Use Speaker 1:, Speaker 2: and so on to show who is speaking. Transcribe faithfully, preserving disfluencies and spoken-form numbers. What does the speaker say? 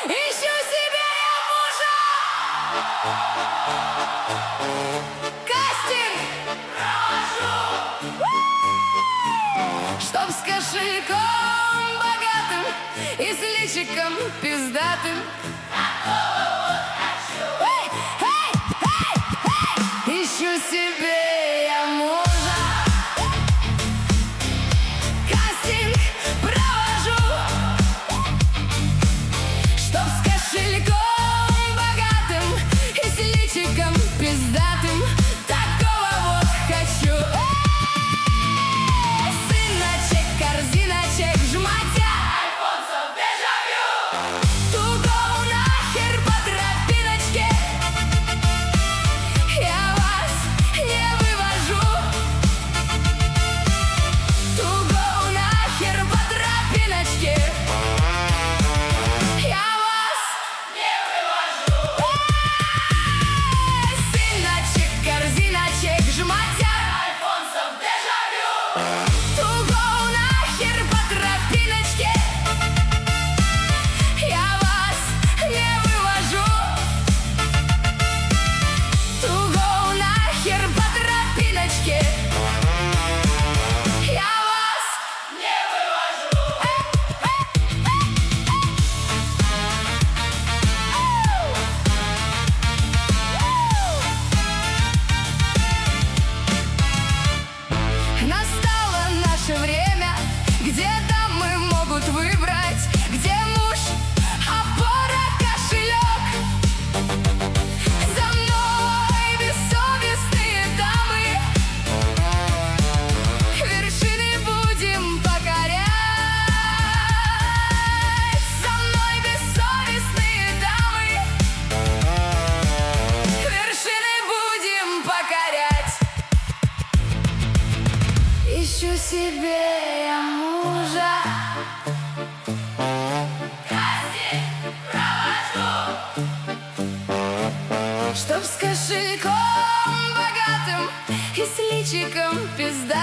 Speaker 1: Ищу себе я мужа. Кастинг провожу, чтоб с кошельком богатым и с личиком пиздатым. Такого вот хочу. Эй, эй, эй, эй. Ищу себе я мужа. Кастинг провожу, чтоб с кошельком богатым и с личиком пиздатым. Такого вот хочу. Эй, сыночек, корзиночек, жматя, альфонсов дежавю. Туго нахер по тропиночке, я вас не вывожу. Туго нахер по тропиночке, я вас не вывожу. Эй, сыночек, корзиночек, жматя, альфонсов дежавю. Туго нахер по тропиночке, я вас не вывожу. Туго нахер по тропиночке, я вас не вывожу. Настало наше время, где дамы могут выбрать, где муж, опора, кошелек. За мной бессовестные дамы, вершины будем покорять. За мной бессовестные дамы, вершины будем покорять. Ищу себе я мужа. Кастинг провожу, чтоб с кошельком богатым и с личиком пиздатым.